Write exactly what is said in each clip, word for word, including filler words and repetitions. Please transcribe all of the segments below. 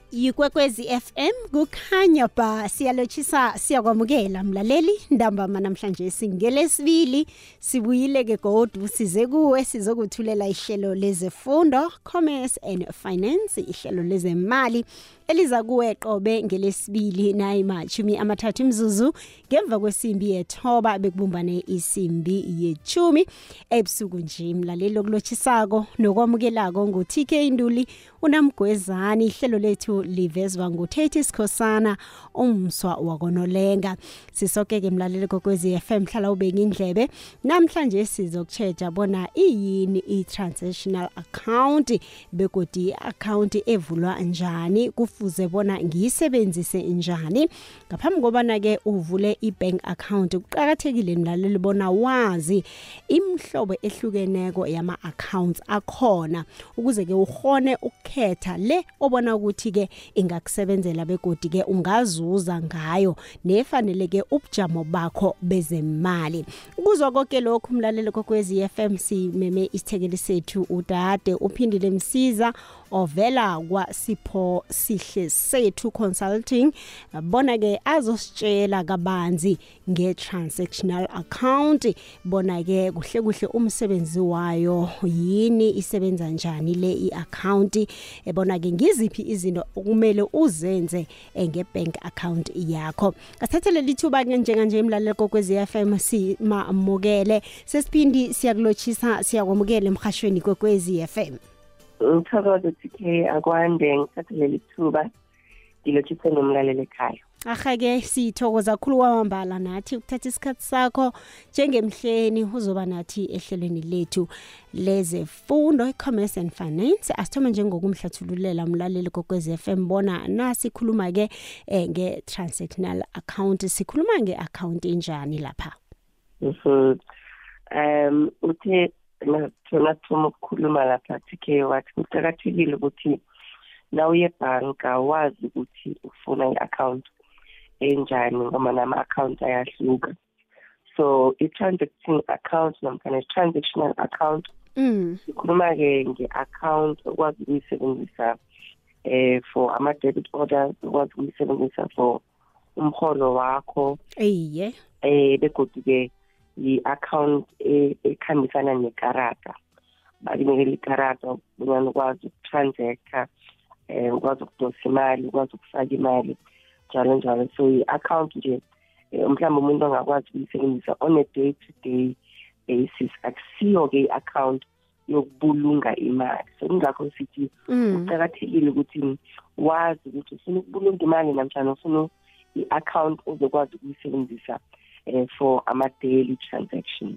Yikwekwezi F M kukhanya ba siyalochisa siyakwamukela mlaleli ndambama namhlanje singelesibili sibuyile ke godu size kuwe sizokuthulela ihlelo lezefundo Commerce and Finance ihlelo lezemali eliza kuwe qobe ngelesibili nayimachumi amathathu imzuzu ngemva kwesimbi yethoba bekubumbane isimbi yechumi ebusuku nje mlaleli lokulochisako nokwamukelako ngo T K Induli unamgwezani ihlelo lethu livezwa nguThethi Sikhosana umswa wakonolenga sisoke ke mlaleli kokwezi F M hlala ubeka indlebe namhlanje sizokutsheja bona iyini i-transactional account begodi account evulwa njani kufuze bona ngiyisebenzise njani ngaphambi kobana ke uvule i-bank account kuqhakathekile mlaleli bona wazi imhlobo ehlukeneko yama accounts akhona ukuze ke ukhone ukukhetha le obona ukuthi ke ingakusebenzela begodi ke ungazuza ngayo nefaneleke ubujamo bakho bezemali kuzwa konke lokhu mlaleli kokwezi F M simeme isithekeli sethu udade uphindile msiza ovela kwa Sipho Sihle sethu consulting bona ke azositshela kabanzi nge-transactional account bona ke kuhle kuhle umsebenzi wayo yini isebenza njani le i-account ebona ke ngiziphi izinto okumele uzenze nge-bank account yakho asithathele lithuba ke njenganje imlalelo kokwezi F M simamukele sesiphindi siyakulochisa siyakwamukela emhashweni kokwezi F M Ngithokoza T K akwande ngithathele lithuba dilochise nomlaleli ekhaya Ahake sithokoza kakhulu kwamambala nathi ukuthatha isikhathi sakho njengemhleni uzoba nathi ehlelweni lethu lezefundo Commerce and Finance asithoma njengokumhlathululela umlaleli kokwezi F M bona nasikhuluma ke nge transactional account sikhuluma nge account enjani lapha Mhm um uthe nathona thoma ukukhuluma lapha T K wathi kuqhakathekile ukuthi nawe yebhanka wazi ukuthi ufuna i-account enjani ngoba nama account ayahluka so i-transacting account namkha i-transactional account mm sikhuluma ke nge-account okwazi ukuyisebenzisa eh for ama debit orders okwazi ukuyisebenzisa for umholo wakho eyiye eh begodwa ke i-account ekhambisana nekarata bakunikela ikarata bonyana ukwazi ukutransacta eh ukwazi ukudosa imali ukwazi ukufaka imali njalo njalo so i-account nje mhlawumbe umuntu angakwazi ukuyisebenzisa on a day to day basis akusiyo ke i-account yokubulunga imali so ngakho sithi kuqhakathekile ukuthi wazi ukuthi ufuna ukubulunga imali namhlanje ufuna i-account ozokwazi ukuyisebenzisa eh, for ama daily transactions.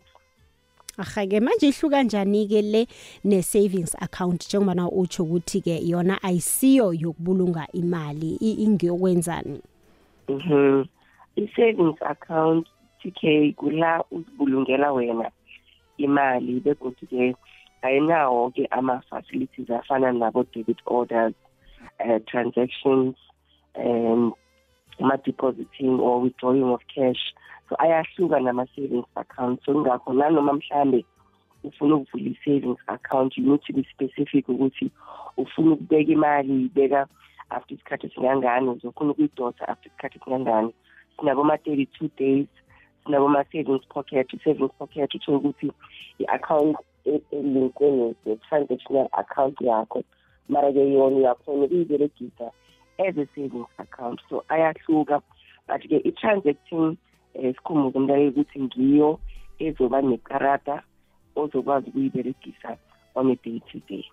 Ahake manje ihluka kanjani ke le ne savings account njengoba na uthi ukuthi ke yona ayisiyo yokubulunga imali ingeyokwenzani? Mhm. I savings account T K kula uzibulungela wena imali begodu ke ayinawo ke ama facilities afana nabo debit orders, uh, transactions and ama depositing or withdrawing of cash. So ayahluka nama savings account so ngakho nanoma mhlambe ufuna ukuvula i savings account you need to be specific ukuthi ufuna ukubeka imali ibeka after isikhathi singangani uzofuna ukuyidosa after isikhathi singangani sinabo ma thirty-two days sinabo ma savings pocket savings pocket uthi ukuthi i account elinkwe ne transactional account yakho mara ke yona yakhona ukuyiberegisa as a savings account so ayahluka but ke i transacting esikhumbuzo umntwana ukuthi ngiyo ezoba nekarata ozokwazi ukuyiberegisa on a day to day.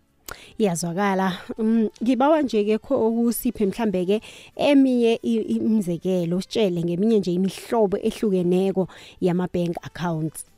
Iyazwakala ngibawa nje ke ukusiphe mhlambe ke eminye imizekelo usitshele ngeminye nje imihlobo ehlukeneko yama bank accounts.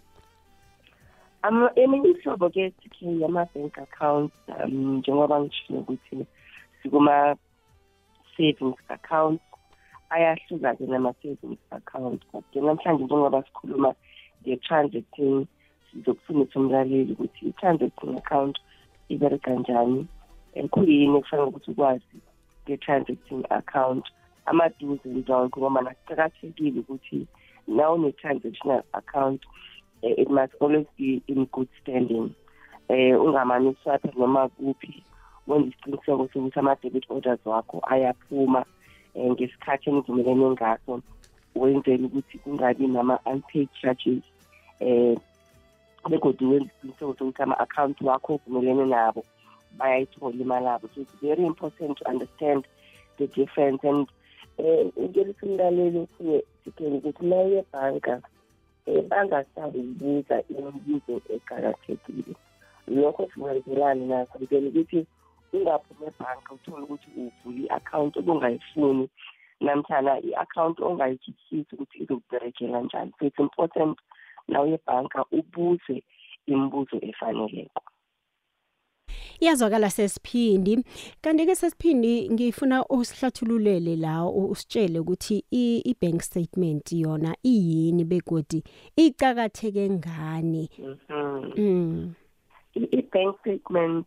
Ama eminye ihlobo ke sithi yama bank accounts njengoba ngishilo ukuthi sikuma savings accounts ayahluka ke nama savings account kodwa namhlanje njengoba sikhuluma nge transacting sizokufunisa umlaleli ukuthi i transacting account ibereka kanjani ekuyini kufanele ukuthi ukwazi nge transacting account ama do's and don'ts ngoba nakuqhakathekile ukuthi now ne transactional account it must always be in good standing eh ungamani swap noma kuphi wenza isiqiniseko sokuthi ama-debit orders wakho ayaphuma um ngesikhathi enivumelene ngaso, wenzela ukuthi kungabi nama-unpaid charges um begodwa wenza isiqiniseko sokuthi ama-account wakho ovumelene nabo bayayithola imali abo. So it's very important to understand the difference. And um ngelisa umlaleli ufuye sikele ukuthi naye ebhanka um bangasabi ukubuza imibuzo eqakathekile. Lokho siwenzelani nakho ngele ukuthi ungaphuma ebhanka uthole ukuthi uvula i-account obungayifuni namtshana i-account ongayitshitsisi ukuthi izokuberekela njani. So it's important nawe ebhanka ubuze imibuzo efaneleko. Iyazwakala Sesiphindi, kanti-ke Sesiphindi ngifuna usihlathululele la usitshele ukuthi i-bank statement yona iyini begodi iqakatheke ngani. Mhm. I-bank statement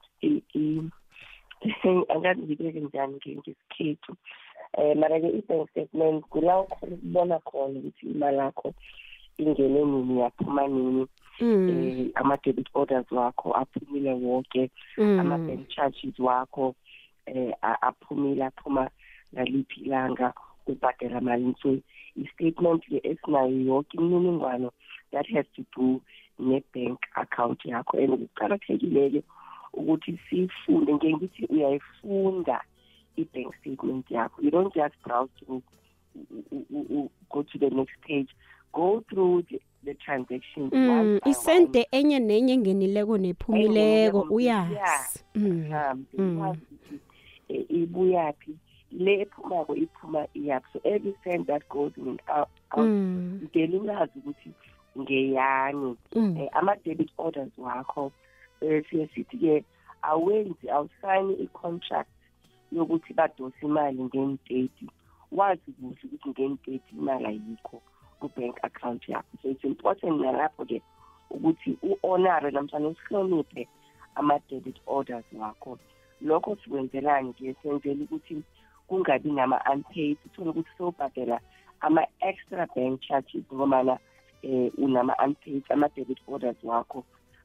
angazi ngibeke njani ngesikhethu. Eh mara-ke i-bank statement kula ukubona khona ukuthi imali yakho ingene nini yaphuma nini. Eh ama-debit orders wakho aphumile wonke, ama-bank charges wakho eh aphumile aphuma ngaliphi ilanga ubhadela malini. So i-statement le esinayo yonke imininingwane that has to do ne-bank account yakho. And kuqakathekile ukuthi sifunde ngengithi uyayifunda i-bank statement yakho. You don't just browse to go to the next page. Go through the, the transactions. Mm, isente enye nenye ngenileko nephumileko uyazi. Mm. Ibuyaphi le ephumako iphuma iyaphi. So every cent that goes in and out, ngeke uyazi ukuthi ngeyani. Ama-debit orders wakho siye sithi ke awenzi awusayini i-contract yokuthi badose imali nge-date. Wazi kuhle ukuthi nge-date imali ayikho ku-bank account yakho. So it's important nalapho ke ukuthi u-honore namhlanje usihloniphe ama-debit orders wakho. Lokho sikwenzelani nje senzela ukuthi kungabi nama-unpaid, uthole ukuthi sobhadela ama-extra bank charges ngomana eh unama-unpaid ama-debit orders wakho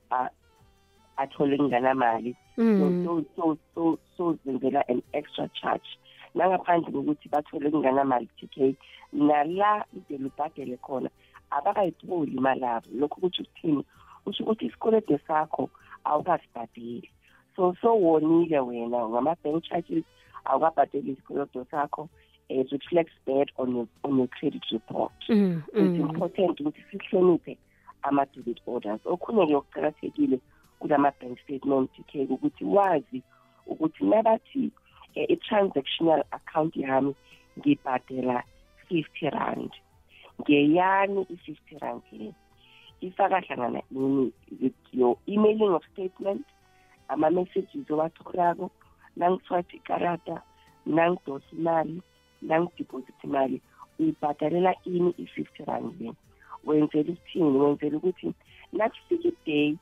athole kunganamali. So so so so zenzela an extra charge. Nangaphandle kokuthi bathole kunganamali T K nala idele ubhadele khona abakayitholi imali yabo. Lokho ukuthi uthini usho ukuthi isikweletu sakho awukasibhadeli. So so wonile wena ngama-bank charges awukabhadeli isikweletu sakho. It reflects bad on your on your credit report. Mm, so it's mm. important ukuthi sihloniphe ama-debit orders. Okhunye ke okuqakathekile kulama-bank statement ke ukuthi wazi ukuthi nabathi i-transactional account yami ngibhadela fifty rand. Ngeyani i-fifty rand le? Ifaka hlangana nini your emailing of statement, ama-messages owatholako, nangithwathi ikarada, nangidosa imali, nangideposit imali, uyibhadalela ini i-fifty rand le? Wenzela ukuthini? Wenzela ukuthi nakufika i-date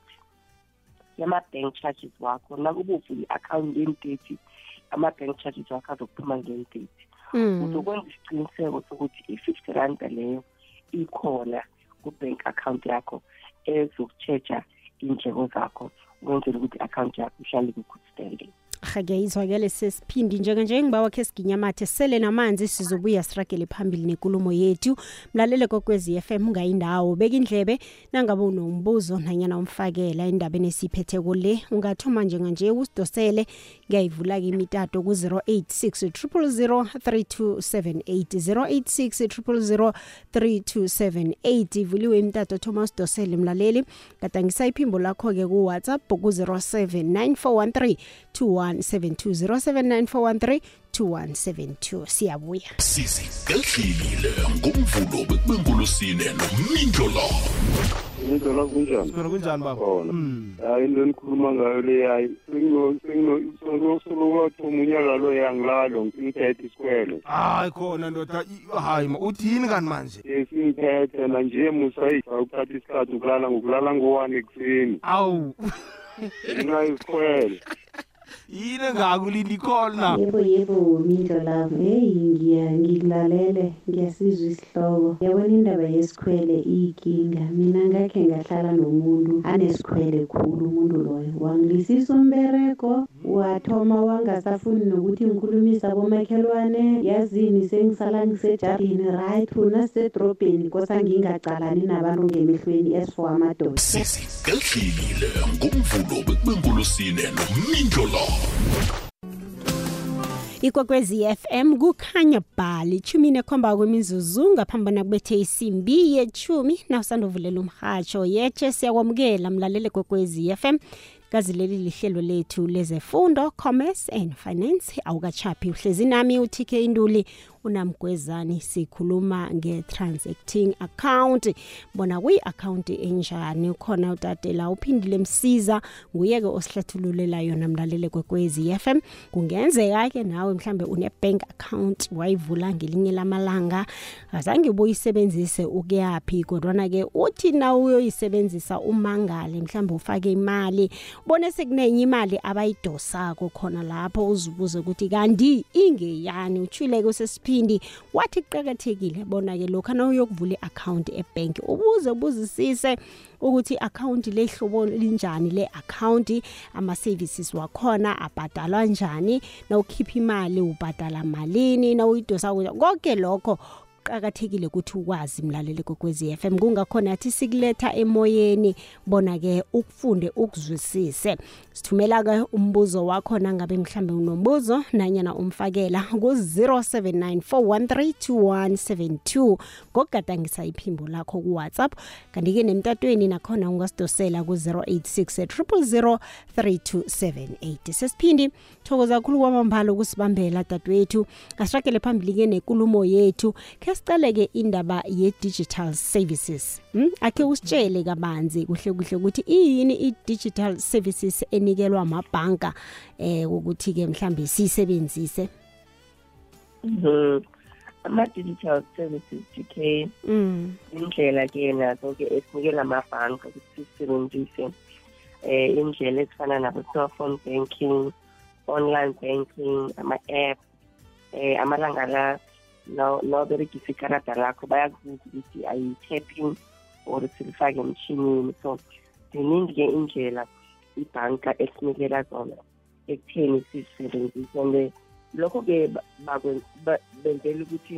yama-bank charges wakho, nakube uvula i-account nge-date, ama-bank charges wakho azokuphuma nge-date. Uzokwenza isiqiniseko sokuthi i-fifty rand leyo ikhona ku-bank account yakho ezokuchecha indleko zakho, ukwenzela ukuthi i-account yakho ihlale ku-good standing. Ngiyizwakele Sesiphindi njenge ngibawa ke siginyamathe sele namanzi sizobuya siragele phambili nenkulumo yethu. Mlalele kokwezi F M ungayindawo beka indlebe nangabe unombuzo nanyana umfakela indabeni esiphethe kule ungathoma njenga nje usidosele ngiyayivula ke imitato ku zero eight six zero zero zero three two seven eight zero eight six zero zero three two seven eight ivuliwe imitato Thomas Dosele mlaleli gadangisa iphimbo lakho ke ku WhatsApp ku zero seven nine four one three two one seven two zero seven nine four one three two one seven two. Siyabuya sisi gelhlile ngomvulo bekubengolosine nomindlo lo Ngidala kunjani? Sona kunjani baba? Mm. Hayi into enikhuluma ngayo le hayi sengino sengino solo solo wathi umunyaka lo yangilalo ngithethe isikwele. Hayi khona ndoda hayi uthini kanti manje? Esingithethe na nje musayisa ukuthatha isikhathi ukulala ngokulala ngo one ekuseni. Awu. Ngayisikwele. yini ngakulinda icall na Yebo yebo Mindlo love hey ngiya ngikulalele ngiyasizwa isihloko yabona indaba yesikhwele ikinga mina ngakhe ngahlala nomuntu anesikhwele khulu umuntu loyo wangilisisa umbereko wathoma wangasafuni nokuthi ngikhulumisa abomakhelwane yazini sengisala ngisejardini right una sedrobheni kosa ngingaqalani nabantu ngemehlweni esifo amadoda Sigalhlile ngomvulo bekbengulusine noMindlo Love. Ikwekwezi F M kukhanya bhali chumi nekhomba kwemizuzu ngaphambana kubethe isimbi yechumi nawusandovulela umhatsho yeche siyakwamukela mlalele kwekwezi F M kazileli lihlelo lethu lezefundo commerce and finance awukachaphi uhlezi nami uTK Induli unamgwezani sikhuluma nge-transacting account bona kuyi-account enjani ukhona utatela uphindile msiza nguyeke osihlathululela yona mlalele kwekwezi F M kungenzeka ke nawe mhlambe une bank account wayivula ngelinye lamalanga azange ubuyisebenzise ukuyapi kodwa ke uthi na uyoyisebenzisa umangale mhlambe ufake imali bone sekunenye imali abayidosako khona lapho uzibuze ukuthi kanti ingeyani uchile kusesiphindi wathi qhakathekile bona ke lokho na uyokuvula iaccount ebank ubuze ubuzisise ukuthi account lehlobo linjani le account ama services wakhona abhadalwa njani na ukhipha imali ubhadala malini na uyidosa konke lokho qhakathekile ukuthi ukwazi mlalele kokwezi F M kungakhona athi sikuletha emoyeni bona ke ukufunde ukuzwisise sithumela ke umbuzo wakho nangabe mhlambe unombuzo nanyana umfakela ku zero seven nine four one three two one seven two ngokugadangisa iphimbo lakho ku WhatsApp kanti ke nemtatweni nakhona ungasidosela ku zero eight six zero zero zero three two seven eight sesiphindi thokoza kakhulu kwamambala kusibambela dadwethu asiragele phambili ke nenkulumo yethu sicaleke indaba ye digital services hm akhe usitshele kabanzi kuhle kuhle ukuthi yini i digital services enikelwa amabhanka eh ukuthi ke mhlambe sisebenzise mhm ama digital services K mm indlela ke nazo ke esinikela amabhanka ukuthi sisebenzise eh indlela ezifana nabo cellphone banking online banking ama app eh amalanga la no no berekisa ikarata lakho bayakubuza ukuthi ayi tapping or silifake emshinini so ziningi ke indlela ibhanka esinikela zona ekutheni sisebenzise and lokho ke benzela ukuthi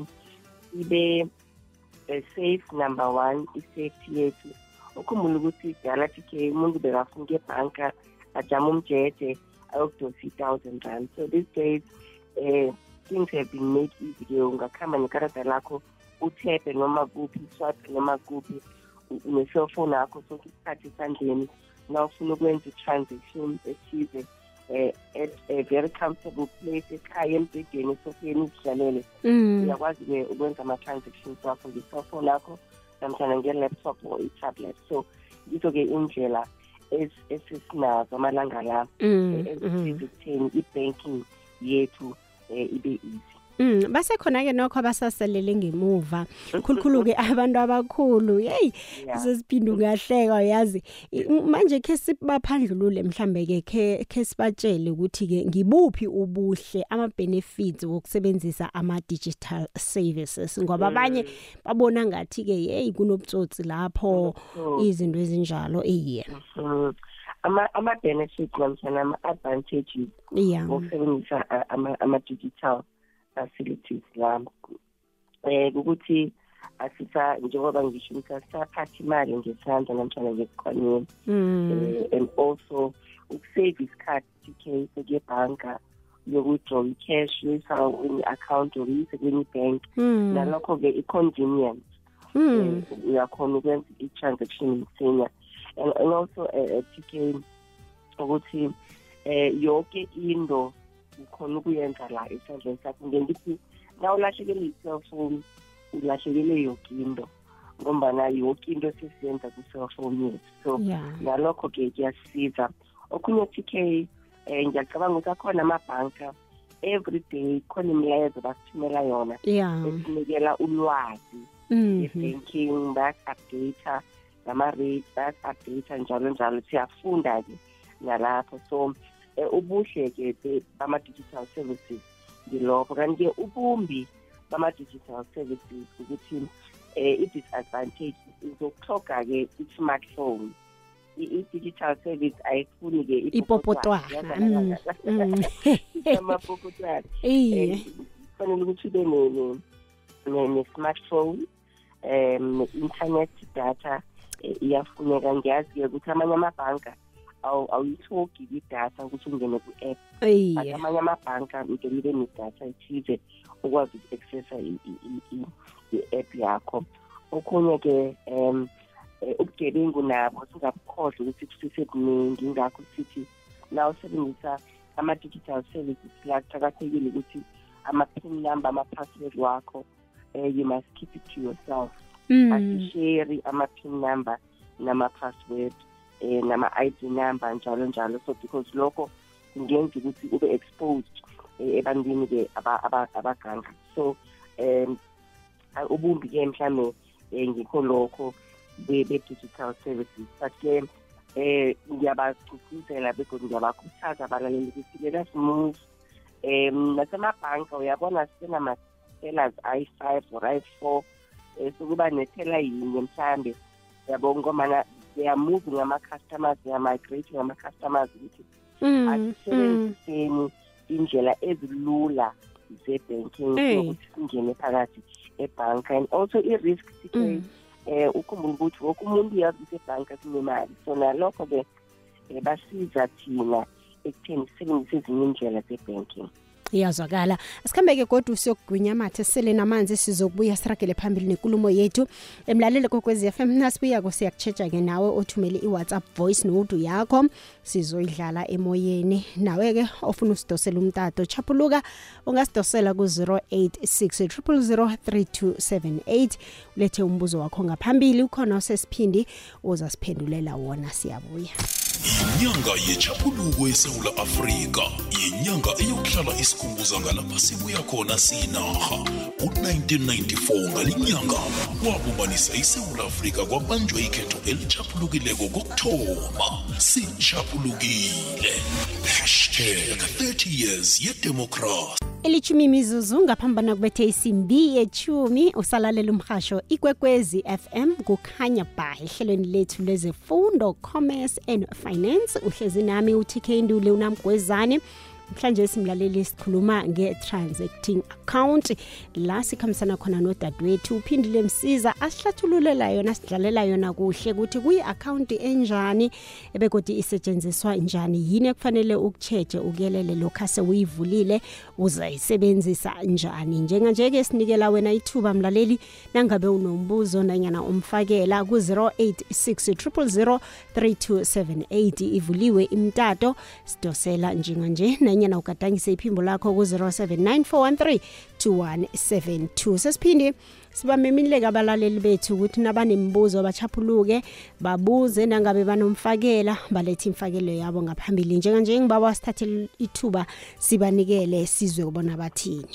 ibe safe number one i-safety yethu ukhumbula ukuthi dala T-K umuntu bekafuna ebhanka ajama umjeje ayokudosa i thousand rand so these days eh things have been made easy ke ungakhamba nekarata lakho uthepe noma kuphi swipe noma kuphi une cellphone yakho so isikhathi esandleni na ufuna ukwenza i-transaction ethize eh at a very comfortable place ekhaya embhedeni esofeni uzihlalele uyakwazi ke ukwenza ama-transactions wakho nge-cellphone yakho namhlanje nge-laptop or i-tablet so yizo ke indlela esisinazo amalanga la ezisiza ekutheni i-banking yethu eh ibe easy Mm base khona ke nokho abasasalele ngemuva khulukhulu ke abantu abakhulu hey sesiphindu ngahleka yazi manje ke sibaphandlulule mhlambe ke ke sibatshele ukuthi ke ngibuphi ubuhle ama benefits wokusebenzisa ama digital services ngoba abanye babona ngathi ke hey kunobutsotsi lapho izinto ezinjalo eh ama ama benefits namhlanje ama advantages wokusebenzisa ama ama digital facilities la eh ukuthi asitha njengoba ngisho ukuthi asaphatha imali ngesandla namhlanje ngesikhwanyeni and also ukusave isikhathi T-K sekebhanka yokudraw cash uyisa kwenye account or uyisa kwenye bank nalokho ke i-convenience uyakhona ukwenza i-transaction msinya and also T-K ukuthi eh yonke into ukhona ukuyenza la esandleni sakho ngendithi na ulahlekele i-cellphone ulahlekele yonke into ngoba yonke into sesiyenza ku-cellphone yethu so nalokho ke kuyasiza okunye T-K eh ngiyacabanga ukuthi akhona amabhanka every day khona imilayezo basithumela yona esinikela ulwazi i-banking back update nama-rates back update njalo njalo siyafunda ke nalapho so eh, ubuhle ke bama digital services ngilokho kanti ke ubumbi bama digital services ukuthi eh i disadvantage izokuthoka ke i smartphone i digital service ayifuni ke ipopotwana amapopotwana eh kufanele ukuthi ube ne ne smartphone um internet data iyafuneka ngiyazi ukuthi amanye amabhanka awuyithoki i-data ukuthi ungene ku-app but amanye amabhanka ngelibe ne-data ethize ukwazi uku-accessa i-app yakho. Okhunye-ke um ubugebengu nabo singabukhohlwa ukuthi kusesekuningi ingakho sithi la usebenzisa ama-digital services la kuqakathekile ukuthi ama-pin number ama-password wakho you must keep it to yourself. Asishare ama-pin number nama-password eh nama-I D number njalo njalo so because lokho kungenza ukuthi ube exposed ebantwini ke abaganga so um ubumbi ke mhlawumbe ngikho lokho be-digital services but ke eh ngiyabagqugquzela begodwa ngiyabakhuthaza abalaleli ukuthi let us move um nasemabhanka uyabona sinama-tellers I five or I four sokuba neteller yinye mhlawumbe yabona ngomana they are moving ama-customers, they are migrating ama-customers ukuthi asisebenziseni indlela ezilula ze-banking ukuthi singene phakathi ebhanka and also i-risk sikhe eh ukhumbula ukuthi wonke umuntu uyazi ukuthi ebhanka kunemali so nalokho-ke basiza thina ekutheni sisebenzise ezinye indlela ze-banking. Iyazwakala. Asikhambe ke kodwa siyokugwinya amathe sele namanzi sizokubuya siragele phambili nenkulumo yethu. Emlalele kokwezi F M nasibuya ko siyakuchecha ke nawe othumele iWhatsApp voice note yakho sizoyidlala emoyeni. Nawe ke ofuna usidosela umtato chapuluka ungasidosela ku zero eight six zero zero zero three two seven eight ulethe umbuzo wakho ngaphambili ukhona usesiphindi uzasiphendulela wona siyabuya. Inyanga yechapuluko eSouth Africa inyanga eyokuhlala isikhumbuza ngalapha sibuya khona sinaha u nineteen ninety-four ngalinyanga wabubanisa iSouth Africa kwabanjwe ikhetho elichapulukileko kokuthoma sichapulukile #thirty years yedemocracy. Elichumi mizuzu ngaphambana kubethe isimbi yechumi usalalela umhasho ikwekwezi F M kukhanya ba ehlelweni lethu lezefundo commerce and finance uhlezi nami uthi K Ndule unamgwezane. Mhlanje simlaleli sikhuluma nge-transacting account la sikhambisana khona nodadewethu uphindile msiza asihlathululela yona sidlalela yona kuhle ukuthi kuyi-account enjani ebekodi isetshenziswa njani yini ekufanele ukucheche ukuyelele lokhase uyivulile uzayisebenzisa njani njenganje ke sinikela wena ithuba mlaleli nangabe unombuzo nanyana umfakela ku zero eight six zero zero three two seven eight ivuliwe imtato sidosela njenganje nyana ukadangise iphimbo lakho ku zero seven nine four one three two one seven two. Sesiphindi sibamemileka abalaleli bethu ukuthi nabanembuzo bachapuluke babuze nangabe banomfakela balethe imfakelo yabo ngaphambili njenganje ngibaba sithathe ithuba sibanikele sizwe kubona bathini.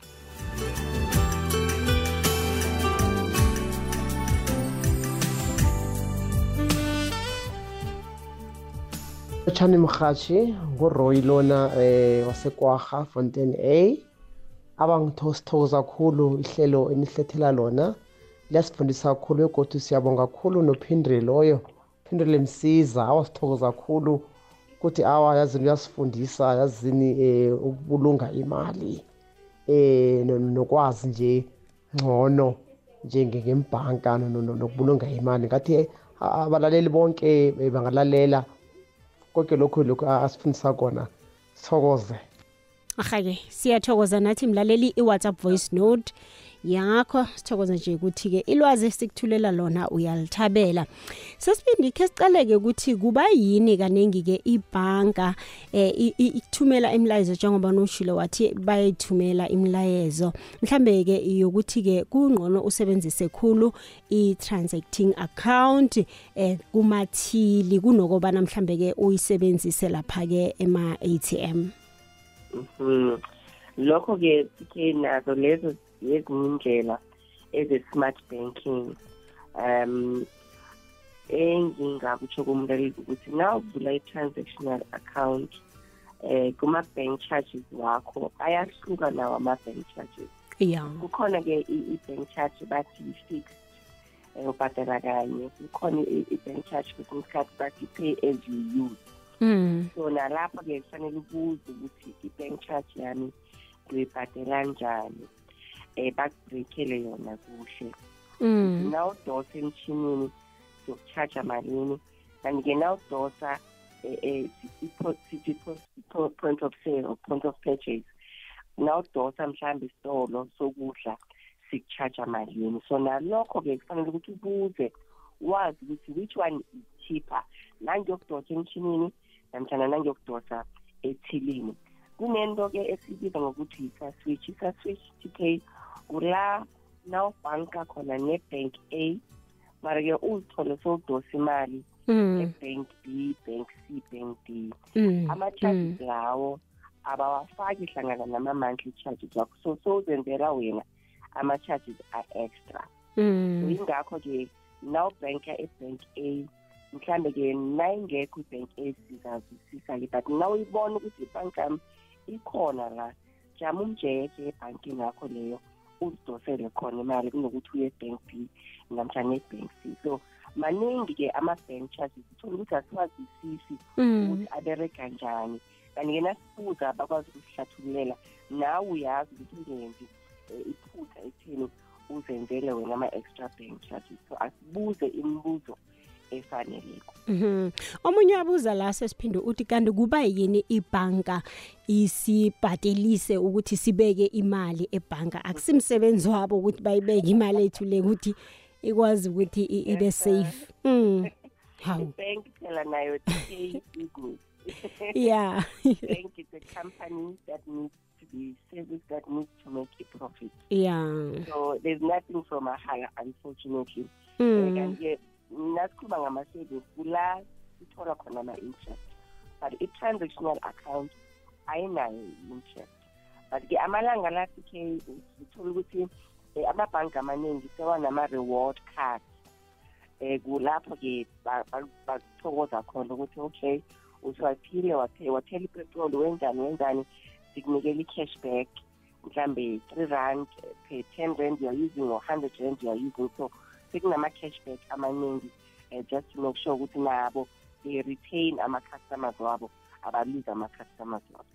Chani Mkhachi nguRoy lona eh waseKwaga Fontaine A abangithosithoza kakhulu ihlelo enihlethela lona liyasifundisa kakhulu begodu siyabonga kakhulu nophindre loyo phindre Msiza awasithokoza kakhulu ukuthi awa yazi uyasifundisa yazini eh ukubulunga imali eh nokwazi nje ngcono njenge ngembanka nokubulunga imali ngathi abalaleli bonke bangalalela konke lokho lokho asifundisa kona sithokoze. Ahake siyathokoza nathi mlaleli iWhatsApp voice note yakho sithokoza nje ukuthi ke ilwazi esikuthulela lona uyalithabela. Sesibindi ke sicaleke ukuthi kuba yini kanengi ke ibhanka eh ikuthumela imilayezo njengoba noshilo wathi bayithumela imilayezo mhlambe ke yokuthi ke kungcono usebenzise khulu i-transacting account eh kumathili kunokobana mhlambe ke uyisebenzise lapha ke ema A T M. Mhm. Lokho ke sike nazo lezo yezindlela eze-smart banking um engingakutsho kumlaleli ukuthi na uvula i-transactional account eh kuma bank charges wakho ayahluka nawo ama bank charges. Yeah. Kukhona ke i bank charge bathi fixed eh ubhadala kanye. Kukhona i bank charge kwesinye isikhathi bathi pay as you use. Mm. So nalapha ke kufanele ubuze ukuthi i bank charge yami ngiyibhadela kanjani. Eh bakubrekele yona kuhle. Mm. Now dosa emchinini sokucharge malini. And ke now dosa eh point of sale or point of purchase. Now dosa mhlambe isitolo sokudla sikucharge malini. So nalokho ke kufanele ukuthi ubuze wazi ukuthi which one is cheaper. Nangiyokudosa emchinini namhlanje nangiyokudosa ethilini. Kunento ke esibiza ngokuthi isa switch isa switch T K kula now banka khona ne bank A mara ke uzithole sokudosa imali e bank B, bank C, bank D. Ama charges lawo abawafaki hlangana nama monthly charges wakho. So so zenzela wena ama charges are extra. Mm. Ingakho ke now banka e bank A mhlambe ke nayingekho bank A sizazisisa ke but now ibona ukuthi ibanka ikhona la jama umjeke ebhankini yakho leyo uzidosele khona imali kunokuthi uye bank B namhlanje bank C. So maningi ke ama bank charges uthola ukuthi asiwazisisi ukuthi abereka kanjani. Kanti ke nasibuza bakwazi ukuhlathululela nawe uyazi ukuthi ungenzi iphutha ethini uzenzele wena ama extra bank charges. So asibuze imibuzo efaneleko. Mhm. Omunye wabuza la sesiphinde uthi kanti kuba yini ibanka isibhadelise ukuthi sibeke imali ebanka? Akusimsebenzi wabo ukuthi bayibeke imali ethu le ukuthi ikwazi ukuthi ibe safe. Mm. How? Bank phela nayo pay business. Yeah. Bank is a company that needs to be service that needs to make a profit. Yeah. So there's nothing from a higher, unfortunately. Mm. And yet, nasikhuluma ngama-savings kula sithola khona ama-interest, but i-transactional account ayinayo interest. But ke amalanga lathi ke sithola ukuthi amabhanki amaningi sewa nama-reward cards. Eh kulapho ke bakuthokoza khona ukuthi okay uswaphile wathela ipetrol wenzani wenzani sikunikela i-cashback mhlambe three rand per ten rand you are using or one hundred rand you are using. So sekunama cashback amaningi uh, just to make sure ukuthi nabo they retain ama customers wabo abalose ama customers wabo.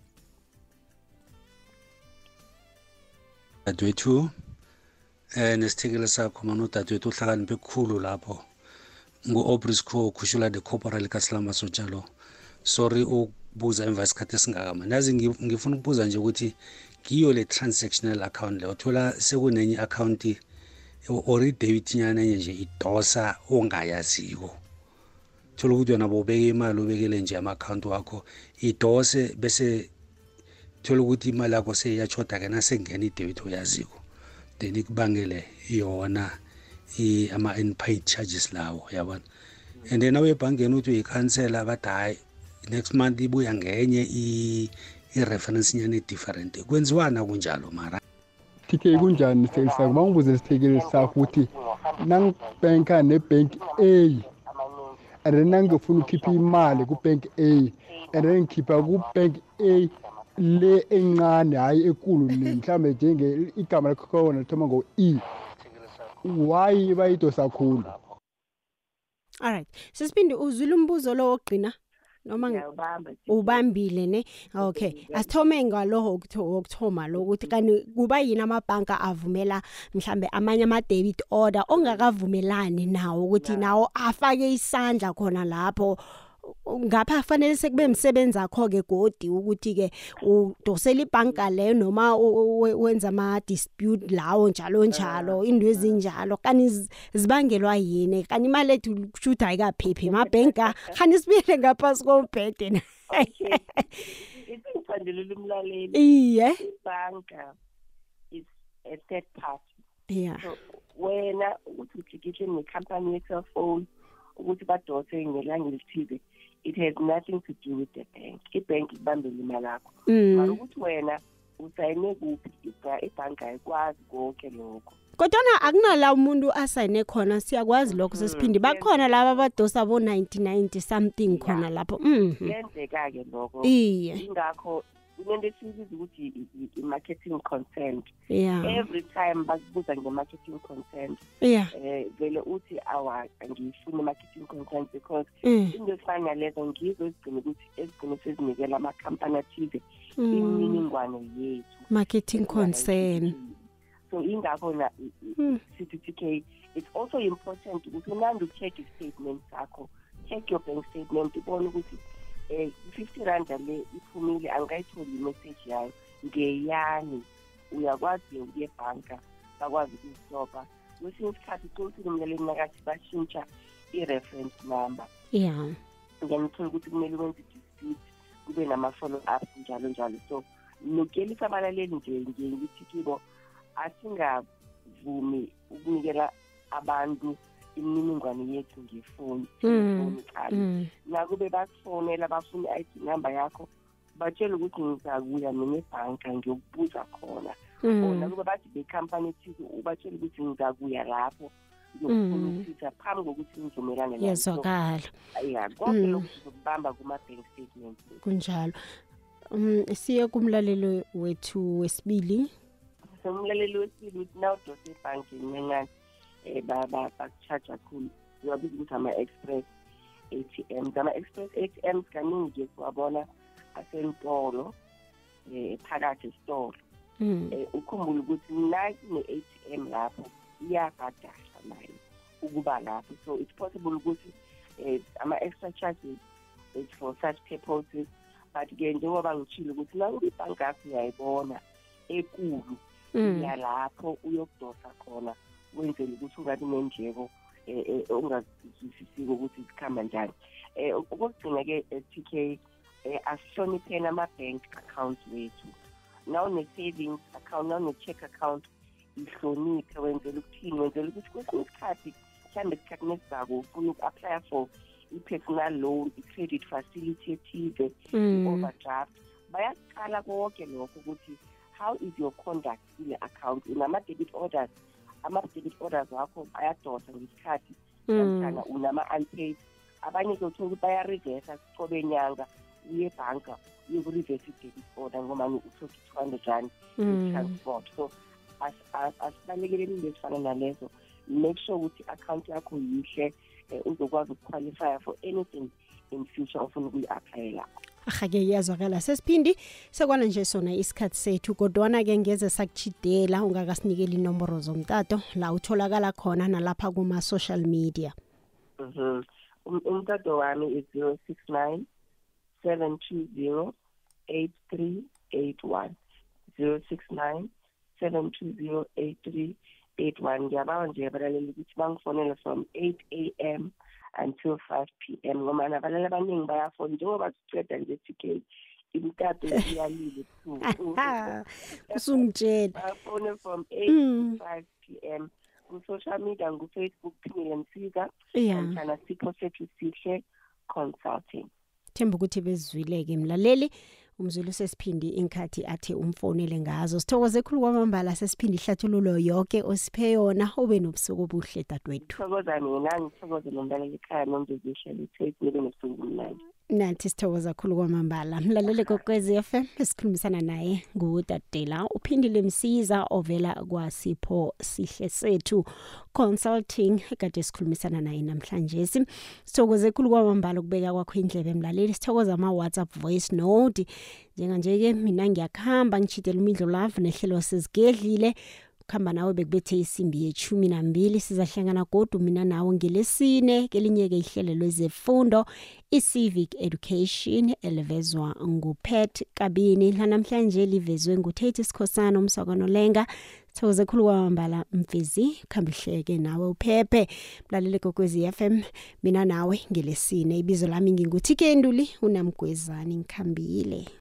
Dadwethu eh nesithekele sakho manje udadwethu uhlakaniphe kukhulu lapho ngo-Obrisco khushula the corporal kaSlama Sotshalo. Sorry ukubuza emva isikhathi esingaka manje. Nazi ngifuna ukubuza nje ukuthi kiyo le transactional account le uthola sekunenye account or i-debit nyana nje idosa ongayaziko. Thola ukuthi wena bobeke imali ubekele nje ama-account wakho idose bese thola ukuthi imali yakho seyachoda ke nasengena i-debit oyaziko then ikubangele yona ama-unpaid charges lawo yabona. And then nawe ebhankeni uthi uyikhansela bathi hayi next month ibuya ngenye i-reference nyana different. Kwenziwana kunjalo mara T K kunjani sithekeli sakho? Bangibuze sithekeli sakho ukuthi nangibanka nebank A and then nangifuna ukhipha imali kubank A and then ngikhipha kubank A le encane hayi ekulu le mhlambe njenge igama lakho khona lithoma ngo E, why bayidosa kakhulu? All right. Sesiphinde uzwile umbuzo lo ogqina noma ubambile ne. Okay. Asithome ngaloho ukuthoma lo ukuthi kani kuba yini amabhanka avumela mhlambe amanye ama debit order ongakavumelani nawo ukuthi nawo afake isandla khona lapho. Ngapha fanele sekube umsebenzi akho ke godi ukuthi ke udosela ibhanka leyo noma wenza ama dispute lawo njalo njalo into ezinjalo kani zibangelwa yini kani imali ethu kushuthi ayikaphephi emabhenka khani sibile ngaphasi kombhede na. Isiphandelela umlaleli. Iye. Ibhanka is a third party. Yeah. So wena uthi uthikithe ne-company ye-cellphone ukuthi badose ngelanga elithize, it has nothing to do with the bank. I-bank ibambele imali yakho. Mara ukuthi wena usayine kuphi ibhanka ayikwazi konke lokho. Kodwa akunala umuntu asayine khona siyakwazi lokho sesiphindi bakhona laba abadosa bo nineteen ninety something khona lapho. Mhm. Yenzeka ke lokho. Iye. Ingakho kunento esibiza ukuthi i-marketing consent. Yeah. Every time bakubuza nge-marketing consent. Yeah. Eh vele uthi awa ngifuna i-marketing consent because Mm. into efana lezo ngizo ezigcina ukuthi ezigcina sezinikela ama-company athize Mm. imininingwane yethu. Marketing concern. So ingakho na Mm. C T T K, it's also important ukuthi unandi ucheck i-statement sakho, check your bank statement ubone ukuthi eh fifty rand le iphumile angayitholi i-message yayo ngeyani. Uyakwazi ukuye ebhanka bakwazi ukustopha. Kwesinye isikhathi ukuthi umlaleli nakathi bashintsha i-reference number. Yeah. Ngenithola ukuthi kumele wenze i-dispute kube nama-follow up njalo njalo. So nokuyeliswa abalaleli nje nje ngithi kibo asingavumi ukunikela abantu imininingwane yethu ngefoni. Mm. Mm. Nakube bakufonela bafuna i-I D number yakho batshela ukuthi ngizakuya mina ebhanka ngiyokubuza khona. Mm. Nakube bathi be-company ethize ubatshela ukuthi ngizakuya lapho ngiyokufuna ukusiza phambi kokuthi ngivumelane nabo. Yezwakala. Ya konke lokhu sizokubamba kuma-bank statement. Kunjalo. Um siye kumlalelo wethu wesibili. Umlaleli wesibili uthi nawudose ebhankini ngencane eh baba bakucharge kakhulu. Uyabiza ukuthi ama-express A T Ms. Ama-express A T Ms kaningi nje siwabona asentolo eh phakathi esitolo. Eh ukhumbule ukuthi naki ne-A T M lapho iyabhadala nayo ukuba lapho. So it's possible ukuthi eh ama-extra charges it's for such purposes. But ke njengoba ngitshilo ukuthi la ibhanka yakho uyayibona ekulu ya lapho uyokudosa khona wenzele ukuthi ungabi nendleko eh ongazwisisiko ukuthi sikhamba njani. Eh okugcina ke T K eh asihlonipheni ama-bank accounts wethu. Now ne-savings account, now ne-check account ihloniphe wenzele ukuthini wenzele ukuthi kwesinye isikhathi mhlawumbe esikhathini esizako ufuna uku-apply for i-personal loan, i-credit facility ethize, i-overdraft. Bayaqala konke lokho ukuthi how is your conduct in the account? Unama-debit orders, ama-debit orders wakho ayadosa ngesikhathi namhlanje unama-unpaid. Abanye uzothola ukuthi bayareversa qobe nyanga uye ebhanka uyokureversa i-debit order ngoba uthola two hundred rand transport. So asibalekele ezifana nalezo, make sure ukuthi i-account yakho yihle uzokwazi ukuqualify for anything in future ofuna ukuyi-applyela. Ahake yazwakala sesiphindi sekwana nje sona isikhathi sethu kodwana ke ngeze sakuchidela ungakasinikela inomboro zomtato la utholakala khona nalapha kuma social media. Mhm. Umtato wami is zero six nine seven two zero eight three eight one zero six nine seven two zero eight three eight one. Ngiyabawa nje abalaleli ukuthi bangifonele from eight A M until five P M ngoba nabalala abaningi bayafona njengoba siceda nje T K imtato iyalile ebusuku. Usungitshela. Bayafona from eight to five P M ku social media ngu Facebook Phumile Msika njana Sipho Sethu Sihle Consulting. Themba ukuthi bezwileke mlaleli umzulu sesiphindi inkathi athe umfonele ngazo. Sithokoze ekhulu kwamambala sesiphindi ihlathululo yonke osiphe yona ube nobusuku obuhle dadwethu. Thokoza mina ngithokoze nombaleki ekhaya nombezihle lithe nibe nobusuku mnandi. Nathi sithokoza kakhulu kwamambala. Mlalele kokwezi F M esikhulumisana naye nguDadela uphindile Msiza ovela kwa Sipho Sihle Sethu Consulting ekade sikhulumisana naye namhlanje. Sithokoze ekhulu kwamambala ukubeka kwakho indlebe mlaleli. Sithokoza ama WhatsApp voice note njenga nje ke mina ngiyakhamba ngichitela umidlo love nehlelo sizigedlile khamba nawe bekubethe isimbi yechumi nambili sizahlangana godu mina nawe ngelesine kelinye ke ihlelo lwezefundo i-civic education elivezwa nguPet Kabini namhlanje livezwe nguThethi Sikhosana umsakano lenga. Thokoze khulu kwamambala Mfizi khambihleke nawe uphephe mlalele kokwezi F M mina nawe ngelesine ibizo lami nginguThike Nduli unamgwezani ngikhambile.